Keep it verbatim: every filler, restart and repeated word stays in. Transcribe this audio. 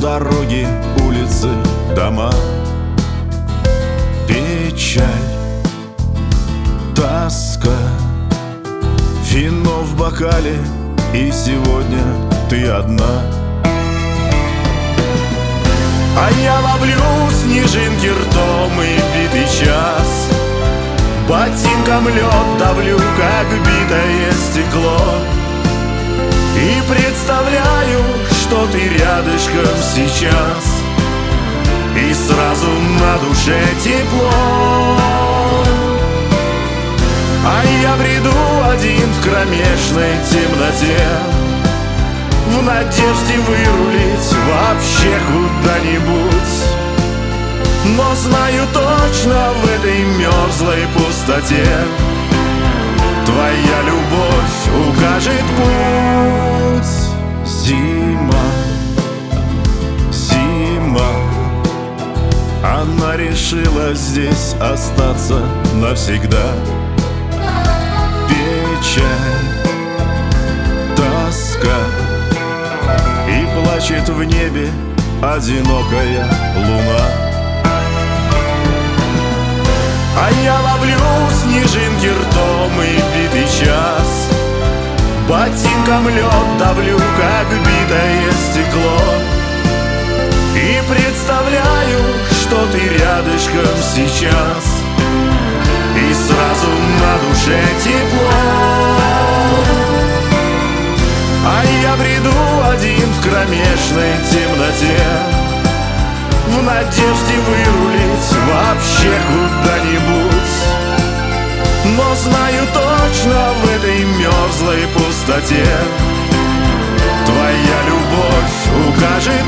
дороги, улицы, дома. Печаль, тоска, вино в бокале, и сегодня ты одна. А я ловлю снежинки ртом и битый час, ботинком лед давлю, как битое стекло, и представляю, что ты рядышком сейчас, и сразу на душе тепло. А я бреду один в кромешной темноте, в надежде вырулить вообще куда-нибудь. Но знаю точно, в этой мерзлой пустоте твоя любовь укажет путь. Зима, зима, она решила здесь остаться навсегда. Печаль, тоска, и плачет в небе одинокая луна. А я ловлю снежинки ртом и битый час, ботинком лед давлю, как битое стекло, и представляю, что ты рядышком сейчас, и сразу на душе тепло. А я бреду один в кромешной темноте, в надежде вырулить вообще куда-нибудь. Но знаю точно, в этой мерзлой пустоте твоя любовь укажет